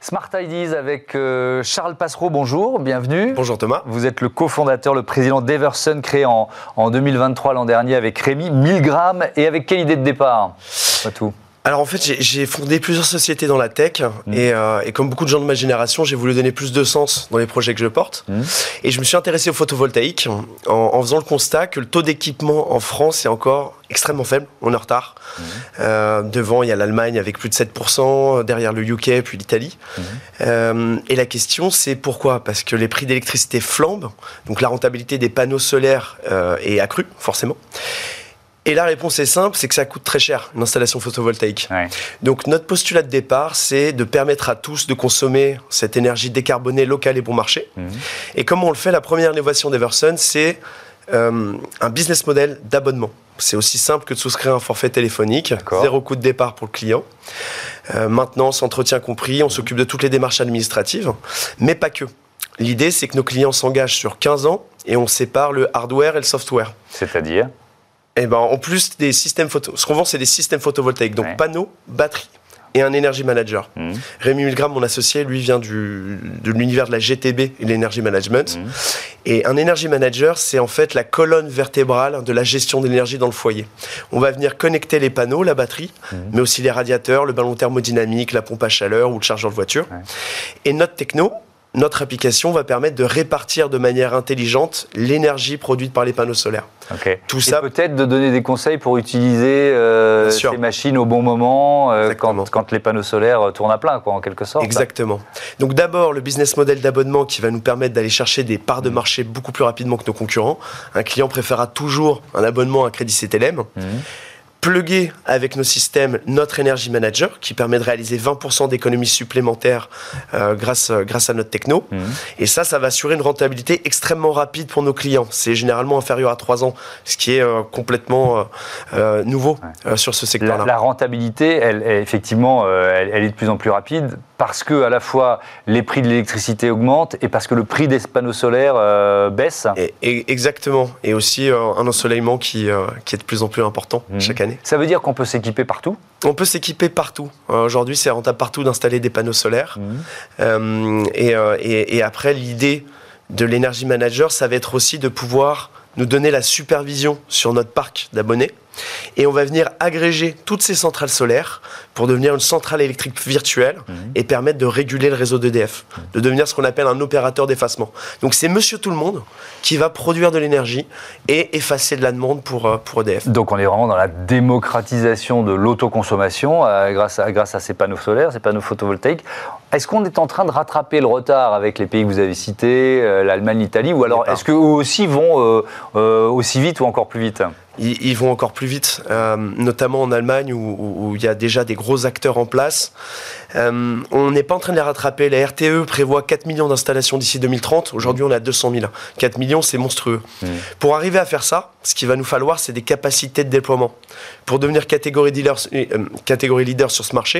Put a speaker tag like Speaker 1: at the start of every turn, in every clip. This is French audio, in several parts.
Speaker 1: Smart Ideas avec Charles Passereau, bonjour, bienvenue.
Speaker 2: Bonjour Thomas.
Speaker 1: Vous êtes le cofondateur, le président d'Eversun, créé en 2023 l'an dernier avec Rémi, 1000 grammes. Et avec quelle idée de départ? Pas tout.
Speaker 2: Alors en fait, j'ai fondé plusieurs sociétés dans la tech et comme beaucoup de gens de ma génération, j'ai voulu donner plus de sens dans les projets que je porte. Et je me suis intéressé au photovoltaïque en faisant le constat que le taux d'équipement en France est encore extrêmement faible, on est en retard. Devant, il y a l'Allemagne avec plus de 7%, derrière le UK, puis l'Italie. Et la question, c'est pourquoi? Parce que les prix d'électricité flambent, donc la rentabilité des panneaux solaires est accrue, forcément. Et la réponse est simple, c'est que ça coûte très cher, une installation photovoltaïque. Ouais. Donc notre postulat de départ, c'est de permettre à tous de consommer cette énergie décarbonée, locale et bon marché. Et comment on le fait? La première innovation d'Eversun, c'est un business model d'abonnement. C'est aussi simple que de souscrire un forfait téléphonique, zéro coût de départ pour le client. Maintenance, entretien compris, on s'occupe de toutes les démarches administratives, mais pas que. L'idée, c'est que nos clients s'engagent sur 15 ans et on sépare le hardware et le software.
Speaker 1: C'est-à-dire?
Speaker 2: Eh ben, en plus des systèmes ce qu'on vend, c'est des systèmes photovoltaïques, donc panneaux, batteries et un energy manager. Rémi Milgram, mon associé, lui vient de l'univers de la GTB et l'energy management. Et un energy manager, c'est en fait la colonne vertébrale de la gestion de l'énergie dans le foyer. On va venir connecter les panneaux, la batterie, mais aussi les radiateurs, le ballon thermodynamique, la pompe à chaleur ou le chargeur de voiture. Et notre techno, notre application va permettre de répartir de manière intelligente l'énergie produite par les panneaux solaires.
Speaker 1: Tout ça, et peut-être de donner des conseils pour utiliser ces machines au bon moment quand les panneaux solaires tournent à plein, en quelque sorte.
Speaker 2: Exactement. Donc d'abord, le business model d'abonnement qui va nous permettre d'aller chercher des parts de marché beaucoup plus rapidement que nos concurrents. Un client préférera toujours un abonnement à crédit CTLM. Pluguer avec nos systèmes notre Energy Manager qui permet de réaliser 20% d'économies supplémentaires grâce à notre techno. Et ça va assurer une rentabilité extrêmement rapide pour nos clients. C'est généralement inférieur à 3 ans, ce qui est complètement nouveau sur ce secteur-là.
Speaker 1: La rentabilité, elle est de plus en plus rapide parce que à la fois les prix de l'électricité augmentent et parce que le prix des panneaux solaires baisse.
Speaker 2: Exactement. Et aussi un ensoleillement qui est de plus en plus important chaque année.
Speaker 1: Ça veut dire qu'on peut s'équiper partout?
Speaker 2: On peut s'équiper partout. Aujourd'hui, c'est rentable partout d'installer des panneaux solaires. Et après, l'idée de l'Energy Manager, ça va être aussi de pouvoir nous donner la supervision sur notre parc d'abonnés. Et on va venir agréger toutes ces centrales solaires pour devenir une centrale électrique virtuelle et permettre de réguler le réseau d'EDF, de devenir ce qu'on appelle un opérateur d'effacement. Donc c'est monsieur tout le monde qui va produire de l'énergie et effacer de la demande pour EDF.
Speaker 1: Donc on est vraiment dans la démocratisation de l'autoconsommation grâce à ces panneaux solaires, ces panneaux photovoltaïques. Est-ce qu'on est en train de rattraper le retard avec les pays que vous avez cités, l'Allemagne, l'Italie, ou alors est-ce qu'eux aussi vont aussi vite ou encore plus vite ?
Speaker 2: Ils vont encore plus vite, notamment en Allemagne où il y a déjà des gros acteurs en place. On n'est pas en train de les rattraper. La RTE prévoit 4 millions d'installations d'ici 2030. Aujourd'hui, on est à 200 000. 4 millions, c'est monstrueux. Pour arriver à faire ça, ce qu'il va nous falloir, c'est des capacités de déploiement. Pour devenir catégorie leader sur ce marché,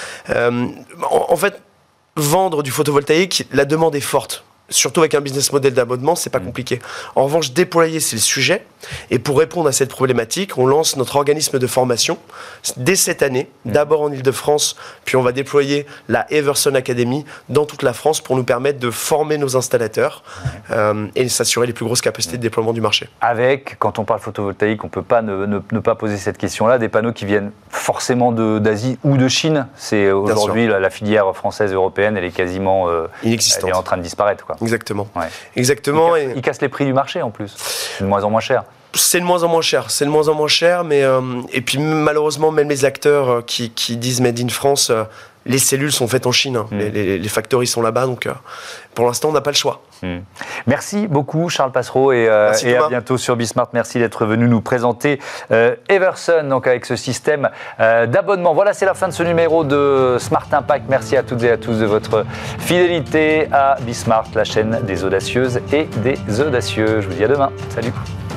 Speaker 2: en fait, vendre du photovoltaïque, la demande est forte. Surtout avec un business model d'abonnement, c'est pas compliqué. En revanche, déployer, c'est le sujet. Et pour répondre à cette problématique, on lance notre organisme de formation dès cette année, d'abord en Ile-de-France, puis on va déployer la Eversun Academy dans toute la France pour nous permettre de former nos installateurs et s'assurer les plus grosses capacités de déploiement du marché.
Speaker 1: Avec, quand on parle photovoltaïque, on ne peut pas ne pas poser cette question-là, des panneaux qui viennent forcément d'Asie ou de Chine. C'est aujourd'hui la filière française européenne, elle est quasiment inexistante. Elle est en train de disparaître, quoi.
Speaker 2: Exactement. Exactement.
Speaker 1: Il casse les prix du marché en plus. C'est de moins en moins cher.
Speaker 2: C'est de moins en moins cher, mais et puis malheureusement même les acteurs qui disent Made in France, les cellules sont faites en Chine, les factories sont là-bas, donc pour l'instant on n'a pas le choix.
Speaker 1: Merci beaucoup Charles Passereau et à bientôt sur Bismart. Merci d'être venu nous présenter Eversun, donc avec ce système d'abonnement. Voilà, c'est la fin de ce numéro de Smart Impact. Merci à toutes et à tous de votre fidélité à Bismart, la chaîne des audacieuses et des audacieux. Je vous dis à demain. Salut.